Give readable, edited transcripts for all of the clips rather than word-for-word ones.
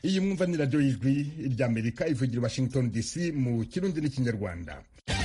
iyi mwumva ni radiyo y'ijwi ry'Amerika ivugira Washington DC mu kirundi n'ikinyarwanda.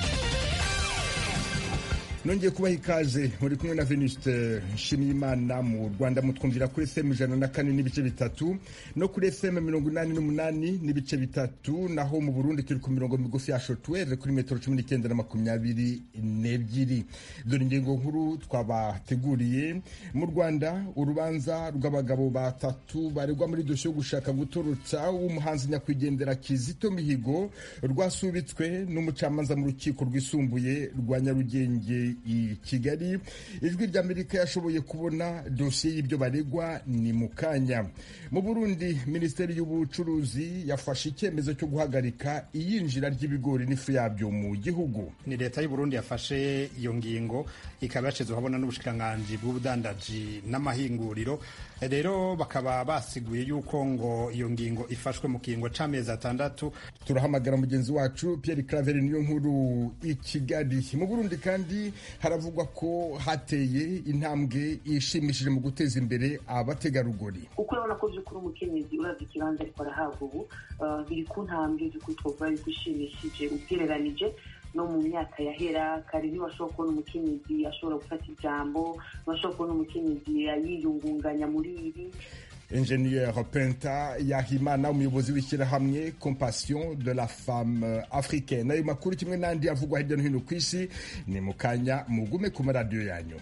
Nongeye kubaha ikaze, muri kumwe na Venuste Nshimiyimana. Mu Rwanda mutwumvira kuri FM 104 n'ibice bitatu no kuri FM 88 n'ibice bitatu, naho mu Burundi turi ku mirongo migufi ya shortwave kuri metero 19 na 22. Dore ingingo nkuru twabateguriye. Mu Rwanda urubanza rw'abagabo batatu baregwa muri dosiye yo gushaka gutorotsa umuhanzi nyakwigendera Kizito Mihigo rwasubitswe n'umucamanza mu rukiko rwisumbuye rwa Nyarugenge i Kigali. Ijwi ry'Amerika yashoboye kubona dosiye y'ibyo baregwa ni mu kanya. Mu Burundi Minisiteri y'Ubucuruzi yafashe icyemezo cyo guhagarika iyinjira ry'ibigori n'ifu yabyo mu gihugu. Ni leta y'u Burundi yafashe iyo ngingo, ikaba yashizwe habona n'ubushikiranganji bw'ubudandaji n'amahinguriro. Rero bakaba basiguye yuko ngo iyo ngingo ifashwe mu kiringo c'amezi 6. Turahamagara mugenzi wacu Pierre Claver niyo nkuru i Kigali. Mu Burundi kandi haravugwa ko hateye intambwe ishimishije mu guteza imbere abategarugori. Uko urabona ko by'ukuri umukenyezi urazi ikibanza ariko arahabwa ubu biri ku ntambwe z'ukutwova bigushimishije ugereranije no mu myaka yahera. Kare ntibashobora kubona umukenyezi ashobora gufata ijambo, ntibashobora kubona umukenyezi yiyungunganya muri ibi. Ingenieur Penta Yahimana, umuyobozi w'ishyirahamwe Compassion de la Femme Africaine. Ayo makuru kimwe n'andi avugwa hirya no hino ku isi ni mu kanya, mugume ku maradiyo yanyu.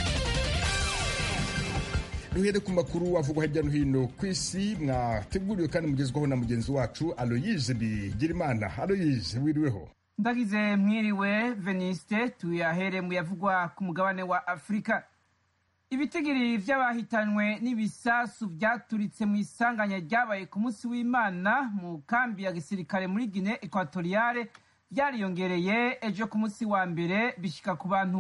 Duhere ku makuru avugwa hirya no hino ku isi, mwateguriwe kandi mugezwaho na mugenzi wacu Aloyse Bigirimana. Aloyse, wiriweho? Ndagize mwiriwe Veniste. Tuyahere mu yavugwa ku mugabane wa Afrika. Ibitigiri vy'abahitanywe n'ibisasu vyaturitse mu isanganya ryabaye ku munsi w'Imana mu kambi ya gisirikare muri Guinée Equatoriale vyariyongereye ejo ku munsi wa mbere bishika ku bantu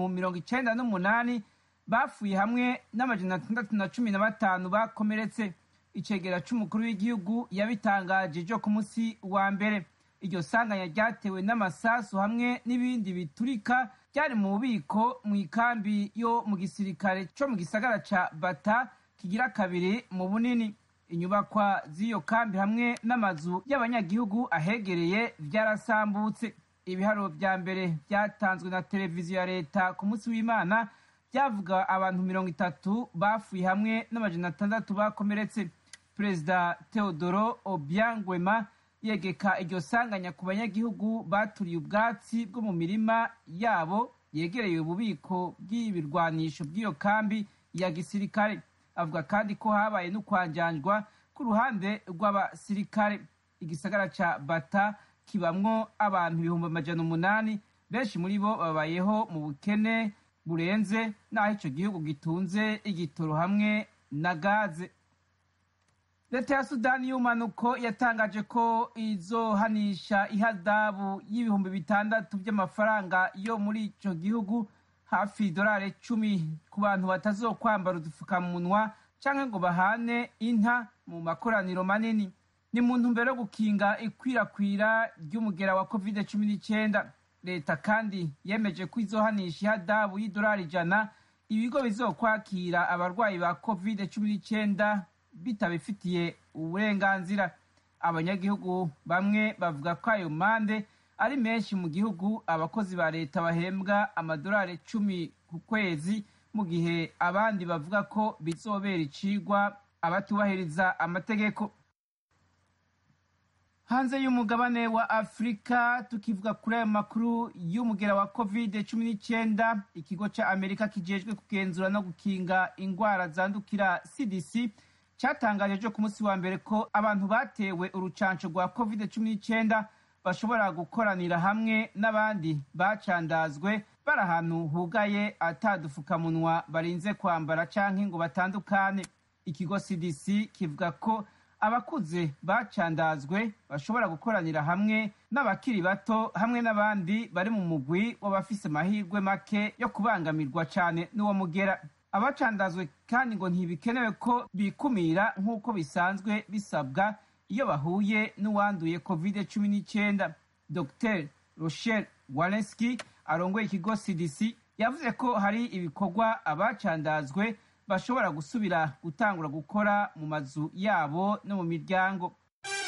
98 bafuye hamwe n'amajana 615 bakomeretse. Icegera c'umukuru w'igihugu yabitangaje ejo ku munsi wa mbere. Iryo sanganya ryatewe n'amasasu hamwe n'ibindi biturika byari mu bubiko mu ikambi yo mu gisirikare cyo mu gisagara ca Bata kigira kabiri mu bunini. Inyubakwa z'iyo kambi hamwe n'amazu y'abanyagihugu ahegereye vyarasambutse. Ibiharuro vya mbere byatanzwe na televiziyo ya leta ku munsi w'Imana byavuga abantu 30 bafuye hamwe n'amajana 6 bakomeretse. Perezida Teodoro Obiangwema yegeka iryo sanganya ku banyagihugu baturiye ubwatsi bwo mu mirima yabo yegereye ububiko bw'ibirwanisho bw'iyo kambi ya gisirikare. Avuga kandi ko habaye n'ukwanjanjwa ku ruhande rw'abasirikare. Igisagara ca Bata kibamwo abantu 800,000, benshi muri bo babayeho mu bukene burenze, naho ico gihugu gitunze igitoro hamwe na gaze. Leta ya Sudani y'umanuko yatangaje ko izohanisha ihadabu y'ibihumbi 600 by'amafaranga yo muri ico gihugu, hafi $10 ku bantu batazokwambara udufukamunwa canke ngo bahane inta mu makoraniro manini. Ni mu ntumbero yo gukinga ikwirakwira ry'umugera wa COVID-19. Leta kandi yemeje ko izohanisha ihadabu $100 ibigo bizokwakira abarwayi ba COVID-19 bitabifitiye uburenganzira. Abanyagihugu bamwe bavuga ko ayo mande ari menshi mu gihugu abakozi ba leta bahembwa $10 ku kwezi, mu gihe abandi bavuga ko bizobera icigwa abatubahiriza amategeko. Hanze y'umugabane wa Afrika, tukivuga kuri ayo makuru y'umugera wa COVID-19, ikigo ca Amerika kijejwe kugenzura no gukinga ingwara zandukira CDC cyatangaje ejo ku munsi wa mbere ko abantu batewe urucanco rwa COVID-19 bashobora gukoranira hamwe n'abandi bacandazwe bari ahantu hugaye atadufukamunwa barinze kwambara canke ngo batandukane. Ikigo CDC kivuga ko abakuze bacandazwe bashobora gukoranira hamwe n'abakiri bato hamwe n'abandi bari mu mugwi w'abafise amahirwe make yo kubangamirwa cane n'uwo mugera. Abacandazwe kandi ngo ntibikenewe ko bikumira nk'uko bisanzwe bisabwa iyo bahuye n'uwanduye COVID-19. Dr. Rochelle Walensky arongoye ikigo CDC yavuze ko hari ibikorwa abacandazwe bashobora gusubira gutangura gukora mu mazu yabo no mu miryango.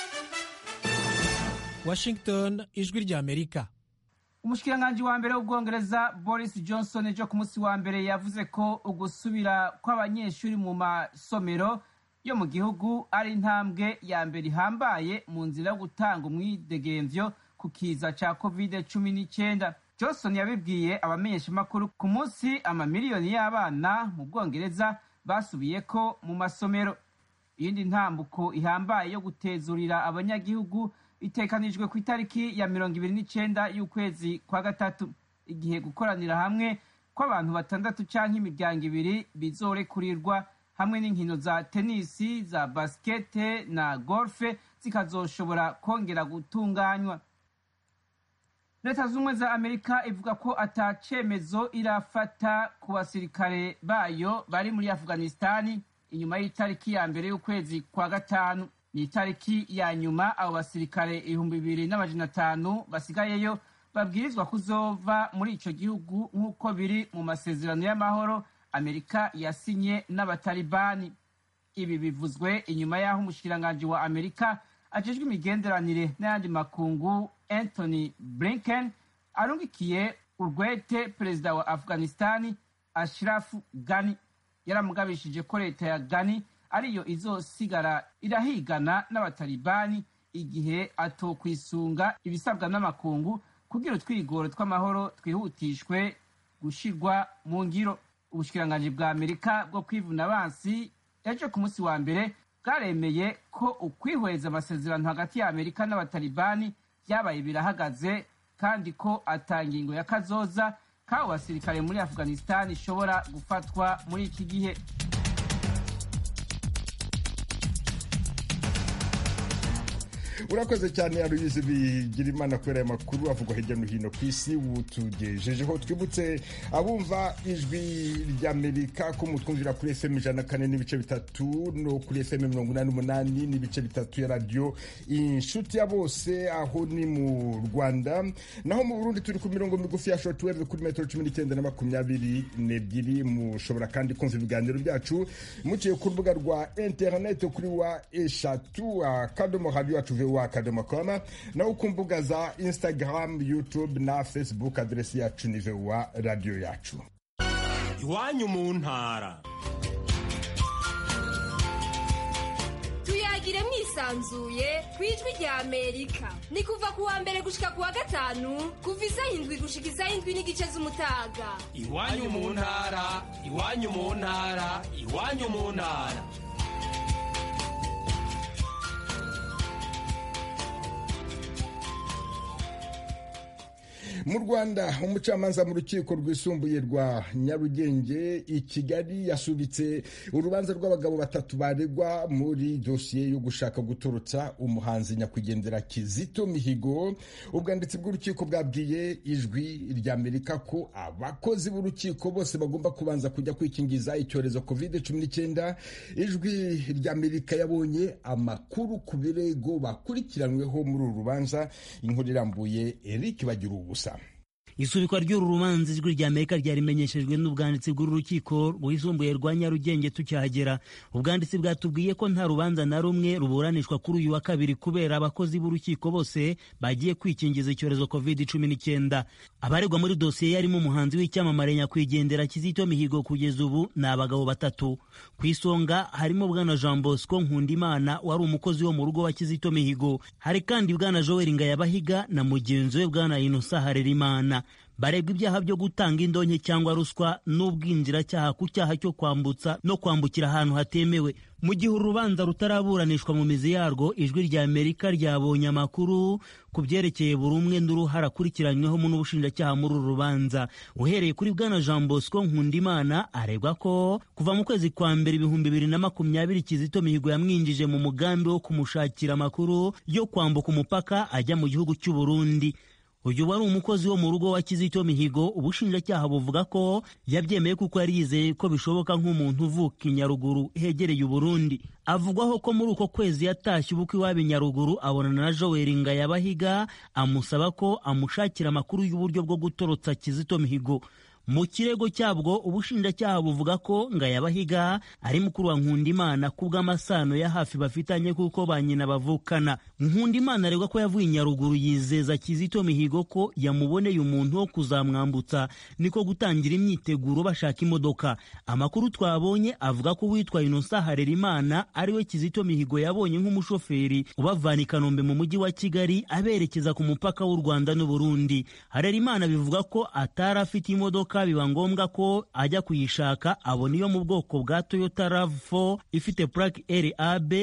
Washington, ijwi rya Amerika. umushikiranganji wa mbere w'ubwongereza Boris Johnson ejo ku munsi wa mbere yavuze ko ugusubira kw'abanyeshuri mu masomero yo mu gihugu ari intambwe ya mbere ihambaye mu nzira yo gutanga umwidegemvyo ku kiza ca COVID-19. Johnson yabibwiye abamenyeshamakuru ku munsi amamiliyoni y'abana mu bwongereza basubiyeko mu masomero. Iyindi ntambuko ihambaye yo gutezurira abanyagihugu itekanijwe ku itariki ya 29 y'ukwezi kwa gatatu, igihe gukoranira hamwe kw'abantu 6 canke imiryango 2 bizorekurirwa, hamwe n'inkino za tenisi, za baskete na golfe zikazoshobora kongera gutunganywa. Leta z'Ubumwe za Amerika ivuga ko ata cemezo irafata ku basirikare bayo bari muri Afghanistani inyuma y'itariki ya mbere y'ukwezi kwa gatanu. Ni itariki ya nyuma abo basirikare 2,500 basigayeyo babwirizwa kuzova muri ico gihugu nk'uko biri mu masezerano y'amahoro Amerika yasinye n'abatalibani. Ibi bivuzwe inyuma y'aho umushikiranganji wa Amerika ajejwe imigenderanire n'ayandi makungu Anthony Blinken arungikiye urwete perezida wa Afghanistani Ashraf Ghani. Yaramugabishije ko leta ya Ghani ariyo izosigara irahigana n'abatalibani igihe atokwisunga ibisabwa n'amakungu kugira utwigoro tw'amahoro twihutishwe gushirwa mu ngiro. Ubushikiranganji bwa Amerika bwo kwivuna abansi ejo ku munsi wa mbere bwaremeye ko ukwihweza amasezerano hagati ya Amerika n'abatalibani byabaye birahagaze, kandi ko atangingo ya kazoza k'abo basirikare muri Afghanistan ishobora gufatwa muri iki gihe. urakoze cyane Aloyizi Bigirimana kubera aya makuru avugwa hirya no hino ku isi utugejejeho. Twibutse abumva ijwi ry'Amerika ko mutwumvira kuri FM 104.3 no kuri FM 88.3 ya radio Inshuti ya Bose aho ni mu Rwanda. Naho mu Burundi turi ku mirongo migufi ya shortwave kuri metero 19 na 22. Mushobora kandi kumva ibiganiro byacu muciye ku rubuga rwa internet kuri wa eshatu akadomo radio yacu wa.com, na ku mbuga za Instagram, YouTube na Facebook. Adresi yacu ni wa radio yacu. Iwanyu mu ntara. Tuyagire mwisanzuye kwijwi rya Amerika. Ni kuva ku wa mbere gushika ku wa gatanu, kuva isaha 7 gushika isaha 7 n'igice z'umutaga. Iwanyu mu ntara, iwanyu mu ntara, iwanyu mu ntara. Mu Rwanda umucamanza mu rukiko rwisumbuye rwa Nyarugenge i Kigali yasubitse urubanza rw'abagabo 3 baregwa muri dosiye yo gushaka gutorotsa umuhanzi nyakwigendera Kizito Mihigo. Ubwanditsi bw'urukiko bwabwiye ijwi ry'Amerika ko abakozi b'urukiko bose bagomba kubanza kujya kwikingiza icyorezo COVID-19. Ijwi ry'Amerika yabonye amakuru ku birego bakurikiranweho muri uru rubanza. Inkuru irambuye Eric Bagira ubusa. Isubikwa ry'uru rubanza ijwi rya Amerika ryarimenyeshejwe n'ubwanditsi bw'urukiko rwisumbuye rwa Nyarugenge tukihagera. Ubwanditsi bwatubwiye ko nta rubanza na rumwe ruburanishwa kuri uyu wa kabiri kubera abakozi b'urukiko bose bagiye kwikingiza icyorezo COVID-19. Abaregwa muri dosiye yarimo umuhanzi w'icyamamare nyakwigendera Kizito Mihigo kugeza ubu ni abagabo 3. Ku isonga harimo bwana Jean Bosco Nkundimana wari umukozi wo mu rugo wa Kizito Mihigo. Hari kandi bwana Joel Ngayabahiga na mugenzi we bwana Innocent Harerimana. Baregwa ibyaha byo gutanga indonke cyangwa ruswa n'ubwinjiracyaha ku cyaha cyo kwambutsa no kwambukira ahantu hatemewe. Mu gihe urubanza rutaraburanishwa mu mizi yarwo, ijwi rya Amerika ryabonye amakuru ku byerekeye buri umwe n'uruhara akurikiranyweho n'ubushinjacyaha muri uru rubanza. Uhereye kuri bwana Jean Bosco Nkundimana aregwa ko kuva mu kwezi kwa mbere 2020 Kizito Mihigo yamwinjije mu mugambi wo kumushakira amakuru yo kwambuka umupaka ajya mu gihugu cy'u Burundi. Uyu wari umukozi wo mu rugo wa Kizito Mihigo. Ubushinjacyaha buvuga ko yabyemeye kuko yari yizeye ko bishoboka nk'umuntu uvuka i Nyaruguru hegereye u Burundi. Avugwaho ko muri uko kwezi yatashye ubukwe iwabo i Nyaruguru abonana na Joel Ngayabahiga amusaba ko amushakira amakuru y'uburyo bwo gutorotsa Kizito Mihigo. Mu kirego cyabwo ubushinjacyaha buvuga ko Ngayabahiga ari mukuru wa Nkundimana kubw'amasano ya hafi bafitanye kuko ba nyina bavukana. Nkundimana aregwa ko yavuye Nyaruguru yizeza Kizito Mihigo ko yamuboneye umuntu wo kuzamwambutsa niko gutangira imyiteguro bashaka imodoka. Amakuru twabonye avuga ko witwa Innocent Harerimana ariwe Kizito Mihigo yabonye nk'umushoferi ubavana i Kanombe mu mujyi wa Kigali aberekeza ku mupaka w'u Rwanda n'u Burundi. Harerimana bivuga ko atari afite imodoka, biba ngombwa ko ajya kuyishaka, abona iyo mu bwoko bwa Toyota RAV4 ifite plaque RAB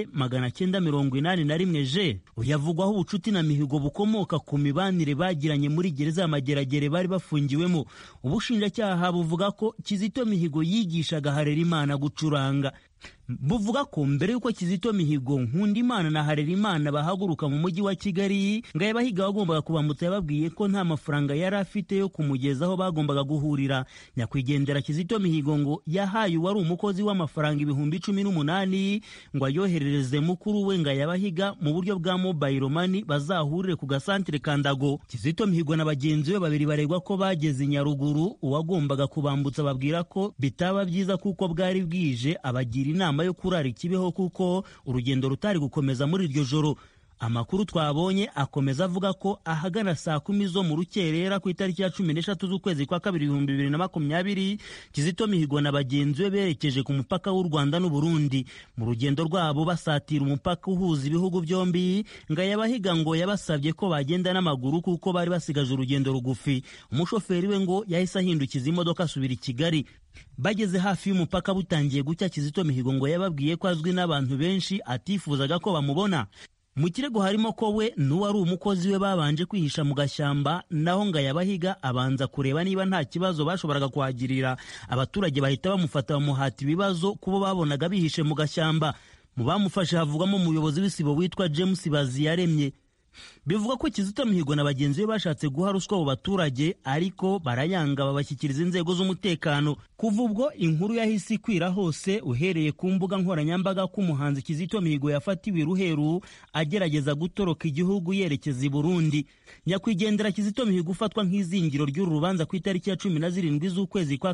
981G. Uyavugwaho ubucuti na Mihigo bukomoka ku mibanire bagiranye muri gereza y'Amageragere bari bafungiwemo. Ubushinjacyaha buvuga ko Kizito Mihigo yigishaga Harerimana gucuranga. Buvuga ko mbere yuko Kizito Mihigo, Nkundimana na Harerimana bahaguruka mu mujyi wa Kigali, Ngayabahiga wagombaga kubambutsa yababwiye ko nta mafaranga yari afite yo kumugezaho bagombaga guhurira. Nyakwigendera Kizito Mihigo ngo yahaye uwari umukozi w'amafaranga 18,000 ngo ayoherereze mukuru we Ngayabahiga mu buryo bwa mobile money bazahurire ku gasantere Kandago. Kizito Mihigo na bagenzi be babiri baregwa ko bageze Nyaruguru, uwagombaga kubambutsa babwira ko bitaba byiza kuko bwari bwije, abagira inama yo kurara Kibeho kuko urugendo rutari gukomeza muri iryo joro. Amakuru twabonye akomeza avuga ko ahagana saa 10 zo mu rukerera ku itariki ya 13 z'ukwezi kwa 2020 Kizito Mihigo na bagenzi be berekeje ku mupaka w'u Rwanda n'u Burundi. Mu rugendo rwabo basatira umupaka uhuza ibihugu byombi, Ngayabahiga ngo yabasabye ko bagenda n'amaguru kuko bari basigaje urugendo rugufi. Umushoferi we ngo yahise ahindukiza imodoka asubira i Kigali. Bageze hafi y'umupaka butangiye gucya, Kizito Mihigo ngo yababwiye ko azwi n'abantu benshi atifuzaga ko bamubona. Mu kirego harimo ko we n'uwari umukozi we babanje kwihisha mu gashyamba, naho Ngayabahiga abanza kureba niba nta kibazo bashoboraga kuhagirira. Abaturage bahita bamufata bamuhata ibibazo kubo babonaga bihishe mu gashyamba. Mu bamufashe havugwamo umuyobozi w'isibo witwa James Baziyaremye. Bivuga ko Kizito Mihigo na bagenzi be bashatse guha ruswa abo baturage, ariko barayanga babashyikiriza inzego z'umutekano. Kuva ubwo inkuru yahise ikwira hose, uhereye ku mbuga nkoranyambaga ko umuhanzi Kizito Mihigo yafatiwe Ruheru agerageza gutoroka igihugu yerekeza i Burundi. Nyakwigendera Kizito Mihigo ufatwa nk'izingiro ry'uru rubanza ku itariki ya 17 z'ukwezi kwa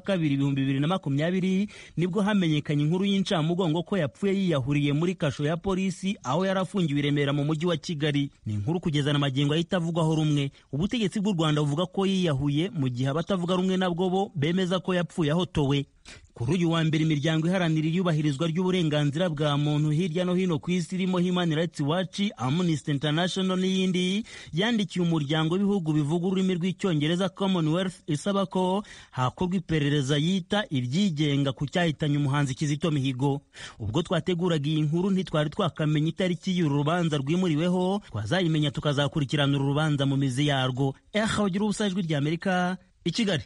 2020 nibwo hamenyekanye inkuru y'incamugongo ko yapfuye yiyahuriye muri kasho ya polisi aho yarafungiwe i Remera mu mujyi wa Kigali. Ni inkuru kugeza na magingo ahita avugwaho rumwe. Ubutegetsi bw'u Rwanda buvuga ko yiyahuye, mu gihe abatavuga rumwe nabwo bo bemeza ko yapfuye ahotowe. Kuri uyu wa mbere imiryango iharanira iyubahirizwa ry'uburenganzira bwa muntu hirya no hino ku isi irimo Human Rights Watch, Amnesty International n'iyindi yandikiye umuryango w'ibihugu bivuga ururimi rw'icyongereza Commonwealth isaba ko hakorwa iperereza yita iryigenga ku cyahitanye umuhanzi Kizito Mihigo. Ubwo twateguraga iyi nkuru ntitwari twakamenya itariki y'uru rubanza rwimuriweho, twazayimenya tukazakurikirana uru rubanza mu mizi yarwo. Bagira ubusa Ijwi ry'Amerika i Kigali.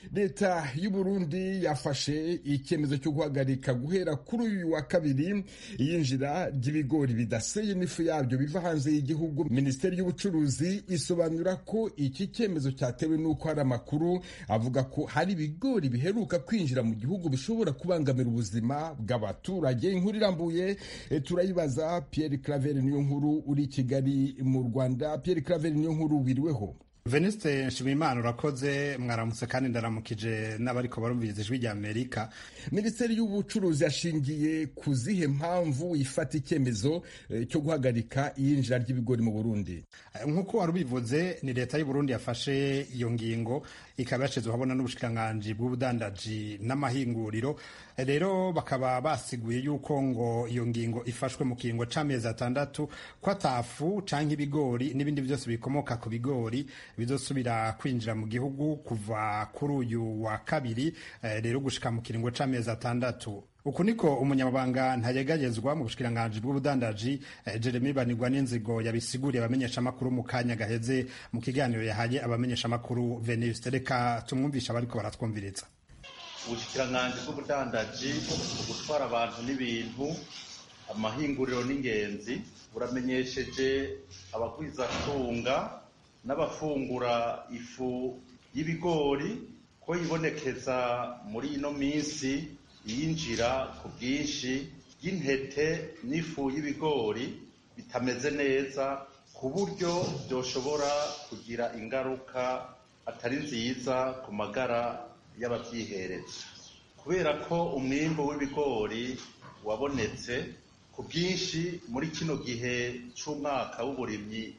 Leta y'u Burundi yafashe icyemezo cyo guhagarika guhera kuri uyu wa kabiri iyinjira ry'ibigori bidaseye n'ifu yabyo biva hanze y'igihugu. Minisiteri y'Ubucuruzi isobanura ko iki cyemezo cyatewe n'uko hari amakuru avuga ko hari ibigori biheruka kwinjira mu gihugu bishobora kubangamira ubuzima bw'abaturage. Inkuru irambuye turayibaza Pierre Claver Niyonkuru uri i Kigali mu Rwanda. Pierre Claver Niyonkuru, wiriweho? Veniste Nshimiyimana, urakoze. Mwaramutse kandi ndaramukije n'abariko barumviriza Ijwi ry'Amerika. Minisiteri y'Ubucuruzi yashingiye ku zihe mpamvu ifata icyemezo cyo guhagarika iyinjira ry'ibigori mu Burundi? Nk'uko wari ubivuze, ni leta y'u Burundi yafashe iyo ngingo, ikaba yashyizeho habona n'ubushikiranganji bw'ubudandaji n'amahinguriro. Rero bakaba basiguye yuko ngo iyo ngingo ifashwe mu kiringo c'amezi 6 ko atafu canke ibigori n'ibindi byose bikomoka ku bigori bizosubira kwinjira mu gihugu kuva kuri uyu wa kabiri, rero gushika mu kiringo c'amezi 6. Uku niko umunyamabanga ntayegayezwa mu bushikiranganji bw'ubudandaji Jeremy Banigwa n'inzigo yabisiguriye abamenyesha makuru mu kanya gaheze mu kiganiro yahaye abamenyesha makuru Veniste. Reka tumwumvisha bariko baratwumviriza. Ubushikiranganji bw'ubudandaji gutwara abantu n'ibintu, amahinguriro n'ingenzi buramenyesheje abagwizatunga n'abafungura ifu y'ibigori ko yibonekeza muri ino minsi yinjira ku bwinshi y'intete n'ifu y'ibigori bitameze neza, ku buryo byoshobora kugira ingaruka atari nziza ku magara y'abavyihereza kubera ko umwimbu w'ibigori wabonetse ku bwinshi muri kino gihe c'umwaka w'uburimyi.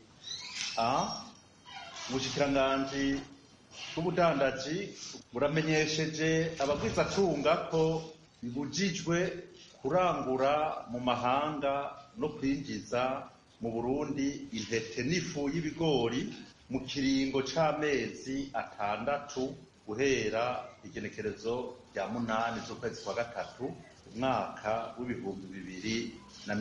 Ubushikiranganji bw'ubudandaji buramenyesheje abagwizatunga ko bibujijwe kurangura mu mahanga no kwinjiza mu Burundi intete n'ifu y'ibigori mu kiringo c'amezi 6 guhera igenekerezo rya 8 z'ukwezi kwa gatatu umwaka w'2021.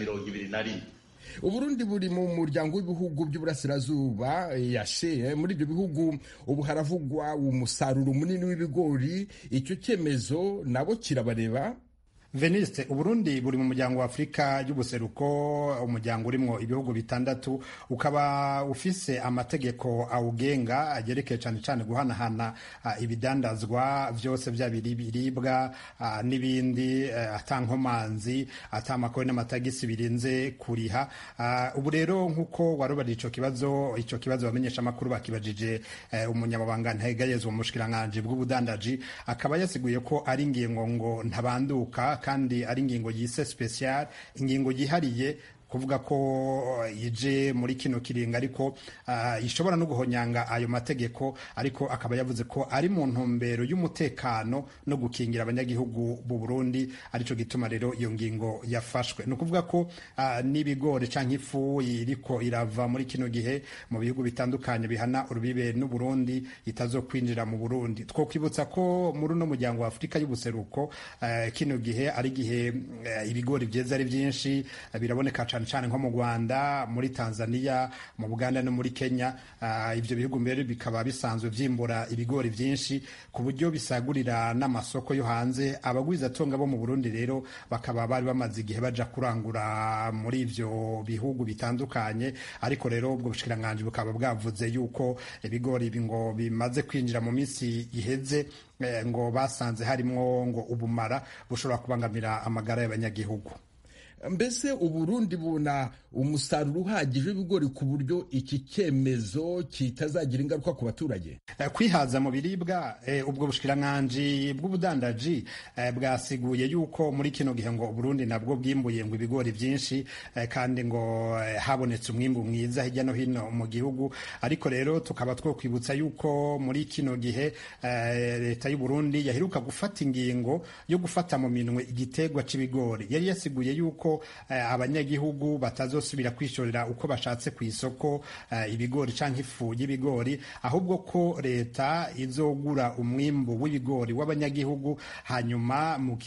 Uburundi buri mu muryango w'ibihugu by'uburasirazuba yashe. Muri ibyo bihugu ubu haravugwa umusaruro munini w'ibigori. Icyo cyemezo nabo kirabareba. Veniste, Uburundi buri mu muryango wa Afrika y'ubuseruko, umuryango urimwo ibihugu 6, ukaba ufise amategeko awugenga agerekeye cyane cyane guhanahana ibidandazwa vyose vy'abiribwa n'ibindi, atankomanzi, atamakori n'amatagisi birinze kuriha. Ubu rero nkuko warubari ico kibazo bamenyesha makuru bakibajije umunyamabanga ntayegayezwa mu bushikiranganje bw'ubudandaji, akaba yasiguye ko ari ingingo ngo ntabanduka kandi ari ingingo yise special, ingingo yihariye kuvuga ko ije muri kino kiringa ariko ishobora no guhonyanga ayo mategeko, ariko akaba yavuze ko ari mu ntumbero y'umutekano no gukingira abanyagihugu b'u Burundi, arico gituma rero iyo ngingo yafashwe. No kuvuga ko n'ibigori canke ifu iriko irava muri kino gihe mu bihugu bitandukanye bihana urubibe n'u Burundi itazokwinjira mu Burundi. Twokwibutsa ko muri no muryango wa Afrika y'ubuseruko kino gihe ari gihe ibigori vyeze ari vyinshi, biraboneka cyane nko mu Rwanda, muri Tanzania, mu Buganda no muri Kenya. Ivyo bihugu mbere bikaba bisanzwe vyimbura ibigori vyinshi ku buryo bisagurira n'amasoko yo hanze. Abagwizatonga bo mu Burundi rero bakaba bari bamaze igihe baja kurangura muri ivyo bihugu bitandukanye, ariko rero ubwo bushikiranganje bukaba bwavuze yuko ibigori ngo bimaze kwinjira mu minsi iheze ngo basanze harimwo ngo ubumara bushobora kubangamira amagara y'abanyagihugu. Mbese Uburundi buna umusaruro uhagije w'ibigori ku buryo iki cyemezo kitazagira ingaruka ku baturage? Kwihaza mu biribwa, ubwo bushikiranganje bw'ubudandaji bwasiguye yuko muri kino gihe ngo Burundi nabwo bwimbuye ngo ibigori byinshi kandi ngo habonetse umwimbu mwiza hirya no hino mu gihugu. Ariko rero tukaba twokwibutsa yuko muri kino gihe leta y'u Burundi yaheruka gufata ingingo yo gufata mu minwe igitegwa c'ibigori. Yari yasiguye yuko abanyagihugu batazosubira kwishorera uko bashatse ku isoko ibigori canke ifu y'ibigori, ahubwo ko leta izogura umwimbu w'ibigori w'abanyagihugu, hanyuma mu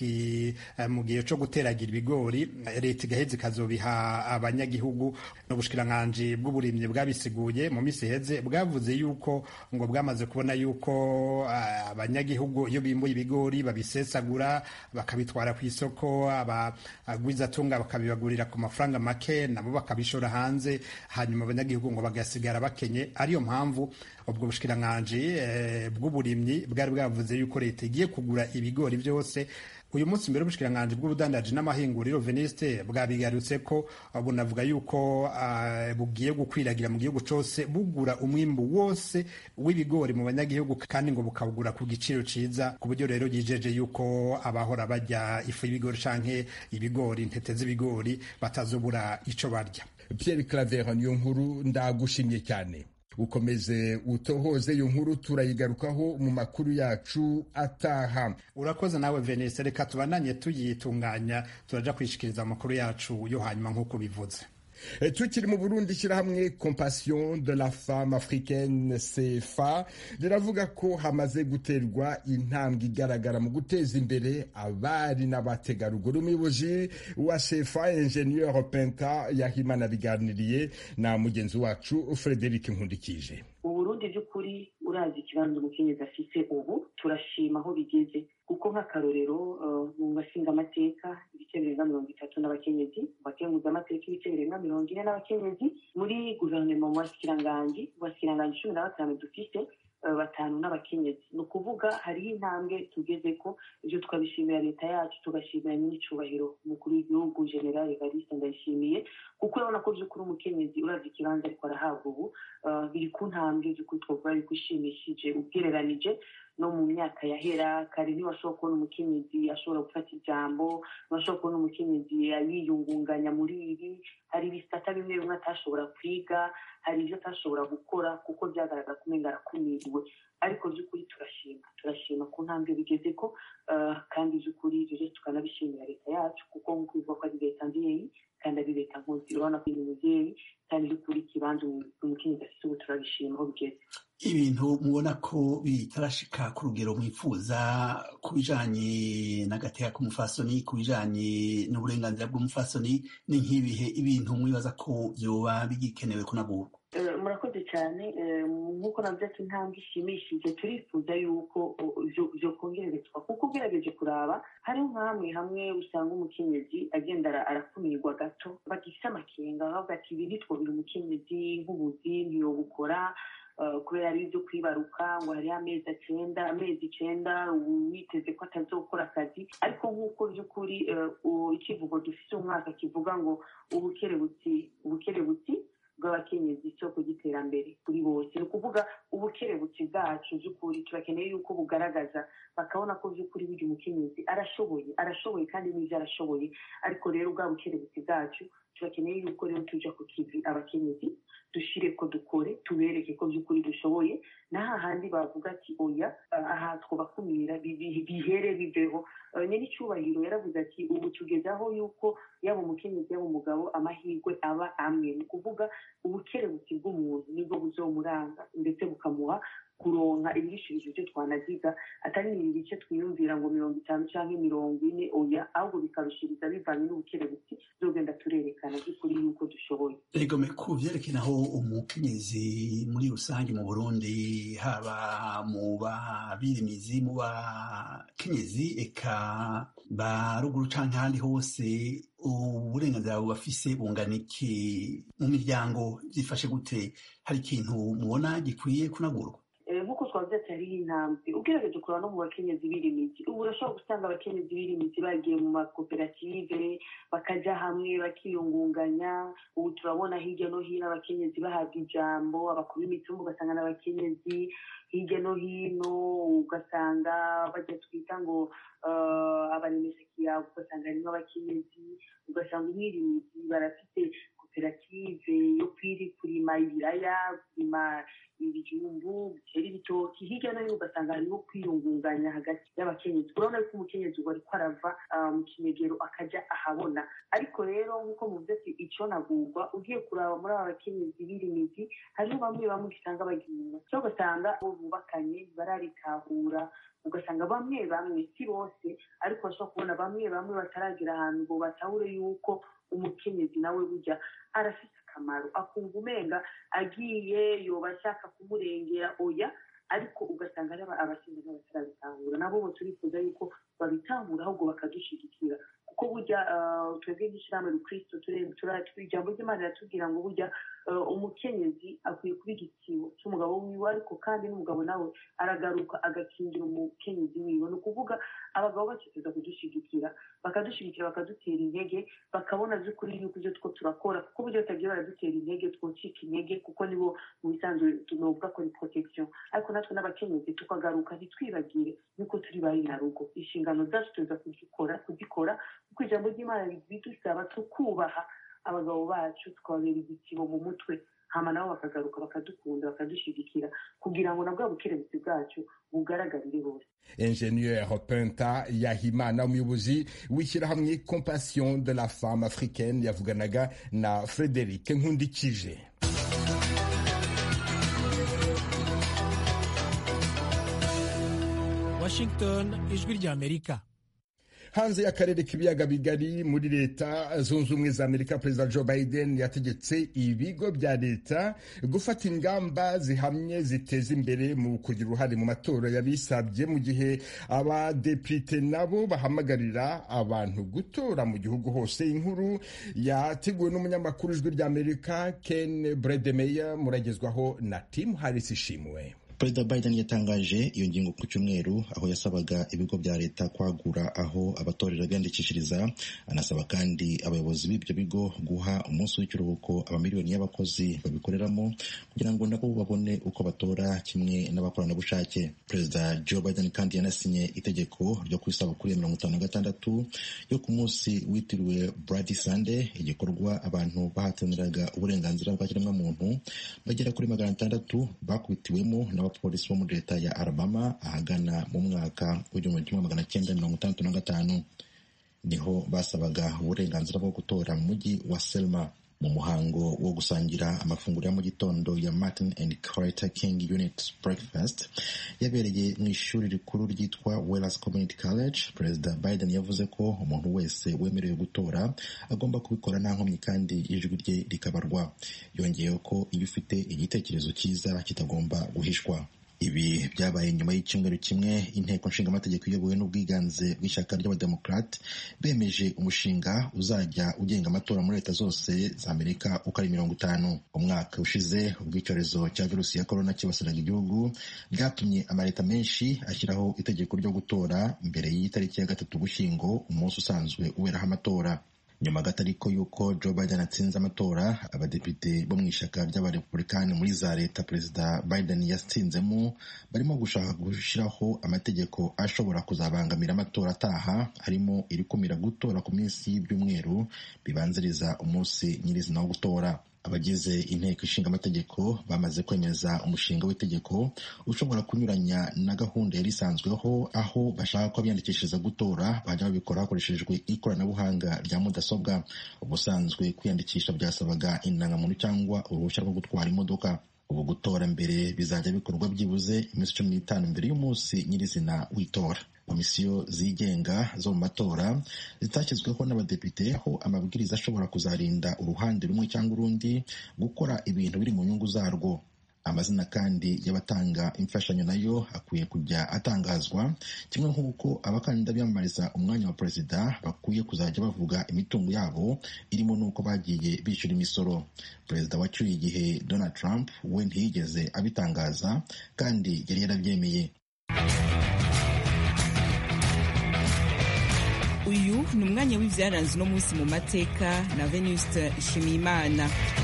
gihe co guteragira ibigori leta igaheza ikazobiha abanyagihugu. N'ubushikiranganje bw'uburimyi bwabisiguye mu misi heze, bwavuze yuko ngo bwamaze kubona yuko abanyagihugu iyo bimbuye ibigori babisesagura bakabitwara ku isoko, abagwizatunga bakabibagurira ku mafaranga make, nabo bakabishora hanze, hanyuma abanyagihugu ngo bagasigara bakenye. Ariyo mpamvu ubwo bushikiranganje bw'uburimyi bwari bwavuze yuko leta igiye kugura ibigori byose. Uyu munsi mbere ubushikiranganje bw'ubudandaji n'amahinguriro Veniste bwabigarutse ko bunavuga yuko bugiye gukwiragira mu gihugu cose bugura umwimbu wose w'ibigori mu banyagihugu, kandi ngo bukawugura ku giciro ciza, ku buryo rero yijeje yuko abahora bajya ifu y'ibigori canke ibigori, intete z'ibigori batazobura ico barya. Pierre Claver, niyo nkuru ndagushimye cyane. Ukomeze utohoze iyo nkuru, turayigarukaho mu makuru yacu ataha. Urakoze nawe Venise, reka tubananye tuyitunganya, turaja kwishikiriza amakuru yacu yo hanyuma nk'uko bivuze. Tukiri mu Burundi, ishyirahamwe Compassion de la Femme Africaine CFA riravuga ko hamaze guterwa intambwe igaragara mu guteza imbere abari n'abategarugori. Umuyobozi wa CFA Ingenieur Penta Yahimana biganiriye na mugenzi wacu Frederic Nkundikije. Uburundi by'ukuri urazi ikibanza umukenyezi afise ubu, turashima aho bigeze, kuko nk'akarorero mu bashinga amateka ibice birenga 30 n'abakenyezi, bakenguza amateka ibice birenga 40 n'abakenyezi, muri guverinoma mu bashikiranganje 15 dufise 5 n'abakenyezi. Ni ukuvuga hariho intambwe tugeze ko, ibyo tukabishimira leta yacu, tugashimira nyir'icubahiro umukuru w'igihugu General Evariste Ndayishimiye, kuko urabona ko by'ukuri umukenyezi urazi ikibanza ariko arahabwa ubu, biri ku ntambwe by'ukuri twovuga yuko ishimishije ugereranije no mu myaka yahera. Kare ntibashobora kubona umukenyezi ashobora gufata ijambo, ntibashobora kubona umukenyezi yiyungunganya muri ibi. Hari ibisata bimwe bimwe atashobora kwiga, hari ibyo atashobora gukora kuko byagaragara ko umenga arakumiriwe. Ariko by'ukuri turashima ku ntambwe bigeze ko, kandi by'ukuri rero tukanabishimira leta yacu kuko nk'uko bivuga ko ari leta mvyeyi kandi ari leta nkozi, urabona ko ni umuvyeyi kandi by'ukuri ikibanza umukenyezi afise ubu turabishima aho bigeze. Ibintu mubona ko bitarashika ku rugero mwifuza ku bijanye n'agateka k'umufasoni, ku bijanye n'uburenganzira bw'umufasoni, ni nk'ibihe ibintu mwibaza ko vyoba bigikenewe kunagurwa? Murakoze cyane. Nk'uko navuze ati intambwe ishimishije, turifuza yuko vyokongererezwa kuko ugerageje kuraba hariho hamwe usanga umukenyezi agenda arakumirwa gato, bagifite amakenga bavuga ati ibi ntitwobira umukenyezi nk'ubuzi ntiyobukora kubera ari ibyo kwibaruka ngo hariho amezi icenda witeze ko atazokora akazi. Ariko nk'uko by'ukuri ikivugo dufise umwaka kivuga ngo ubukerebutsi bw'abakenyezi isoko ry'iterambere kuri bose, ni ukuvuga ubukerebutsi bwacu by'ukuri turakeneye yuko bugaragaza, bakabona ko by'ukuri burya umukenyezi arashoboye kandi n'ivyo arashoboye. Ariko rero bwa bukerebutsi bwacu turakeneye yuko rero tuja ku kivi abakenyezi, dushire ko dukore, tubereke ko by'ukuri dushoboye, na hahandi bavuga ati oya aha twobakumira bihere biveho. Nyene icubahiro yaravuze ati ubu tugezaho yuko yaba umukenyezi yaba umugabo amahirwe aba amwe, ni ukuvuga ubukerebutsi bw'umuntu nibwo buzomuranga ndetse bukamuha kuronka ibirishirije ibyo twanaziga, atari ibi bice twiyumvira ngo 50 canke 40, oya ahubwo bikarushiriza bivanye n'ubukerebutsi zogenda turerekana by'ukuri yuko dushoboye. Ego ku vyerekeye aho umukenyezi muri rusange mu Burundi, haba mu babirimizi, mu bakenyezi, eka ba ruguru canke ahandi hose, uburenganzira bafise bungana iki? Mu miryango byifashe gute? Hari ikintu mubona gikwiye kunagurwa? Nk'uko twavuze ati hariho intambwe, ugerageje kureba no mu bakenyezi b'irimizi, ubu urashobora gusanga abakenyezi b'irimizi bagiye mu makoperative bakaja hamwe bakiyungunganya. Ubu turabona hirya no hino abakenyezi bahabwa ijambo, abakuru b'imitumba ugasanga n'abakenyezi hirya no hino, ugasanga bajya twita ngo abaremeshakiyago ugasanga harimo abakenyezi, ugasanga umwirimizi barafite koperative yo kurima ibiraya, kurima ibijumbu, gutera ibitoki. Hirya no hino ugasanga hariho kwiyungunganya hagati y'abakenyezi. Urabona yuko umukenyezi ubu ariko arava mu kinegero akaja ahabona. Ariko rero nk'uko muvuze ati ico nagurwa, ugiye kuraba muri aba bakenyezi b'irimizi hariho bamwe usanga bagiye cyo ugasanga bo bubakanye bararitahura, ugasanga bamwe si bose ariko bashobora kubona bamwe bataragira ahantu ngo batahure yuko umukenyezi nawe burya arafite akamaro, akumva umenga agiye yoba ashaka kumurengera, oya. Ariko ugasanga ari abakenyezi n'abatarabitahura, nabo bo turifuza yuko babitahura ahubwo bakadushigikira kuko burya twebwe nk'ishirahamwe Rukristo ijambo ry'Imana riratubwira ngo burya umukenyezi akwiye kuba igitibo cy'umugabo wiwe, ariko kandi n'umugabo nawe aragaruka agakingira umukenyezi wiwe. Ni ukuvuga abagabo bakiteza kudushigikira, bakadutera intege, bakabona by'ukuri yuko ibyo two turakora, kuko buryo batagiye baradutera intege twocika intege, kuko nibo mu bisanzwe tunovuga ko ni protection. Ariko natwe n'abakenyezi tukagaruka ntitwibagire yuko turi bari na rugo, inshingano zacu tuza kuzikora kuko ijambo ry'Imana bidusaba tukubaha abagabo bacu, tukababera igitibo mu mutwe, hama nabo bakagaruka bakadukunda bakadushigikira kugira ngo nabwo bukerebutsi bwacu bugaragarire bose. Ingénieur Penta Yahimana, umuyobozi w'ishyirahamwe Compassion de la Femme Africaine, yavuganaga na Frederic Nkundikije. Washington, ijwi ry'Amerika. Hanze y'akarere k'ibiyaga bigari muri leta zunze ubumwe za Amerika, Perezida Joe Biden yategetse ibigo bya leta gufata ingamba zihamye ziteza imbere mu kugira uruhare mu matora y'abisabye, mu gihe abadepite nabo bahamagarira abantu gutora mu gihugu hose. Inkuru yateguwe n'umunyamakuru w'ijwi ry'Amerika Ken Bredemeyer, muragezwaho na Tim Harris Ishimwe. Perezida Biden yatangaje iyo ngingo ku cyumweru aho yasabaga ibigo bya leta kwagura aho abatorera biyandikishiriza, anasaba kandi abayobozi b'ibyo bigo guha umunsi w'ikiruhuko abamiliyoni y'abakozi babikoreramo kugira ngo nabo babone uko batora kimwe n'abakoranabushake. Perezida Joe Biden kandi yanasinye itegeko ryo ku isabukuru ya 56 yo ku munsi witiriwe Bloody Sunday, igikorwa abantu bahataniraga uburenganzira bwa kiremwamuntu bagera kuri 600 bakubitiwemo n'abapolisi bo muri leta ya Alabama ahagana mu mwaka w'1965. Niho basabaga uburenganzira bwo gutora mu mujyi wa Selma. Mu muhango wo gusangira amafunguro ya mu gitondo ya Martin and Coretta King Unit Breakfast yabereye mu ishuri rikuru ryitwa Wells Community College, Perezida Biden yavuze ko umuntu wese wemerewe gutora agomba kubikora nta nkomyi kandi ijwi rye rikabarwa. Yongeyeho ko iyo ufite igitekerezo cyiza kitagomba guhishwa. Ibi byabaye nyuma y'icyumweru kimwe inteko nshingamategeko iyobowe n'ubwiganze bw'ishyaka ry'abademokrate bemeje umushinga uzajya ugenga amatora muri leta zose za Amerika uko ari 50. Umwaka ushize ubwo icyorezo cya virusi ya corona kibasiraga igihugu byatumye amaleta menshi ashyiraho itegeko ryo gutora mbere y'itariki ya 3 Ugushyingo, umunsi usanzwe uberaho amatora. Nyuma gato ariko yuko Joe Biden atsinze amatora, abadepite bo mu ishyaka ry'abarepublikani muri za leta Perezida Biden yatsinzemo barimo gushaka gushyiraho amategeko ashobora kuzabangamira amatora ataha, harimo irikumira gutora ku minsi y'ibyumweru bibanziriza umunsi nyirizina wo gutora. Abagize inteko ishinga amategeko bamaze kwemeza umushinga w'itegeko ushobora kunyuranya na gahunda yari isanzweho, aho bashaka ko abiyandikishiriza gutora bajya babikora hakoreshejwe ikoranabuhanga rya mudasobwa. Ubusanzwe kwiyandikisha byasabaga indangamuntu cyangwa uruhushya rwo gutwara imodoka. Ubu gutora mbere bizajya bikorwa byibuze iminsi 15 mbere y'umunsi nyirizina w'itora. Komisiyo zigenga zo mu matora zitashyizweho n'abadepite, aho amabwiriza ashobora kuzarinda uruhande rumwe cyangwa urundi gukora ibintu biri mu nyungu zarwo. Amazina kandi y'abatanga imfashanyo nayo akwiye kujya atangazwa, kimwe nk'uko abakandida biyamamariza umwanya wa perezida bakwiye kuzajya bavuga imitungo yabo irimo n'uko bagiye bishyura imisoro. Perezida wacyuye igihe Donald Trump we ntiyigeze abitangaza kandi yari yarabyemeye. Uyu ni umwanya w'ivyaranze no munsi mu mateka na Venuste Nshimiyimana.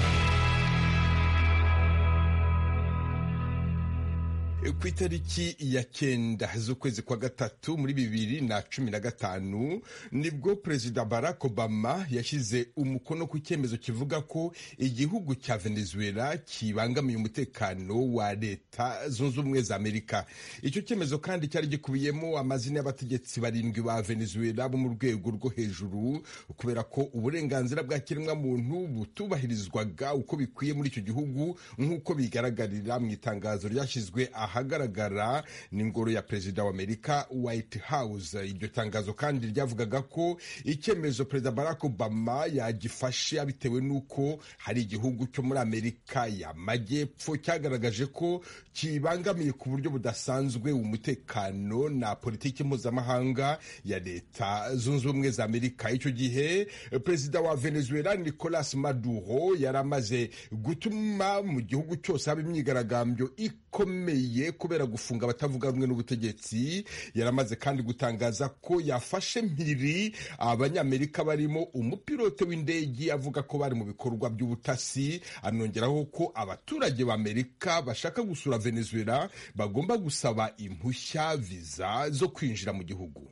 Ku itariki ya 9 z'ukwezi kwa gatatu muri 2015 nibwo Perezida Barack Obama yashyize umukono ku cyemezo kivuga ko igihugu cya Venezuela kibangamiye umutekano wa leta zunze ubumwe za Amerika. Icyo cyemezo kandi cyari gikubiyemo amazina y'abategetsi 7 ba Venezuela bo mu rwego rwo hejuru kubera ko uburenganzira bwa kiremwamuntu butubahirizwaga uko bikwiye muri icyo gihugu, nk'uko bigaragarira mu itangazo ryashyizwe ahagaragara n'ingoro ya Perezida wa Amerika White House. Iryo tangazo kandi ryavugaga ko icyemezo Perezida Barack Obama yagifashe bitewe n'uko hari igihugu cyo muri Amerika y'Amajyepfo cyagaragaje ko kibangamiye ku buryo budasanzwe umutekano na politiki mpuzamahanga ya leta zunze ubumwe za Amerika. Icyo gihe Perezida wa Venezuela Nicolas Maduro yaramaze gutuma mu gihugu cyose haba imyigaragambyo ikomeye kubera gufunga abatavuga rumwe n'ubutegetsi. Yaramaze kandi gutangaza ko yafashe mpiri abanyamerika barimo umupilote w'indege avuga ko bari mu bikorwa by'ubutasi. Anongeraho ko abaturage b'Amerika bashaka gusura Venezuela bagomba gusaba impushya visa zo kwinjira mu gihugu.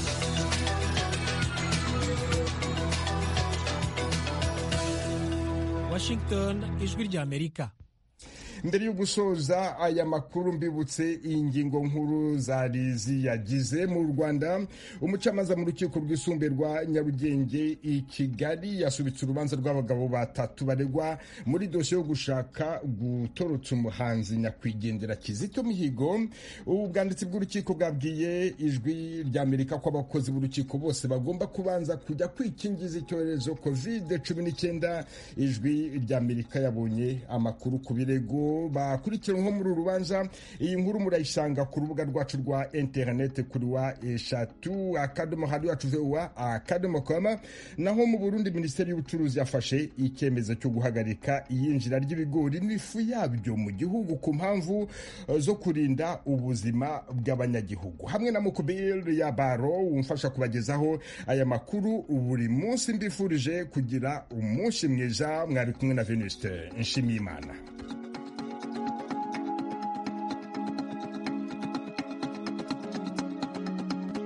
Washington, ijwi ry'Amerika. Mbere yo gusoza aya makuru mbibutse ingingo nkuru zari ziyagize. Mu Rwanda umucamanza mu rukiko rw'isumbuye rwa Nyarugenge i Kigali yasubitse urubanza rw'abagabo 3 baregwa muri dosiye yo gushaka gutorotsa umuhanzi nyakwigendera Kizito Mihigo. Ubwanditsi bw'urukiko bwabwiye ijwi ry'Amerika ko abakozi b'urukiko bose bagomba kubanza kujya kwikingiza icyorezo COVID-19. Ijwi ry'Amerika yabonye amakuru ku birego abo bakurikiranweho muri uru rubanza. Iyi nkuru murayisanga ku rubuga rwacu rwa internet kuri wa eshatu akadomo radio yacu voa akadomo com. Naho mu Burundi Minisiteri y'Ubucuruzi yafashe icyemezo cyo guhagarika iyinjira ry'ibigori n'ifu yabyo mu gihugu ku mpamvu zo kurinda ubuzima bw'abanyagihugu. Hamwe na Mukubiri ya Baro umfasha kubagezaho aya makuru buri munsi, mbifurije kugira umunsi mwiza. Mwari kumwe na Venuste Nshimiyimana.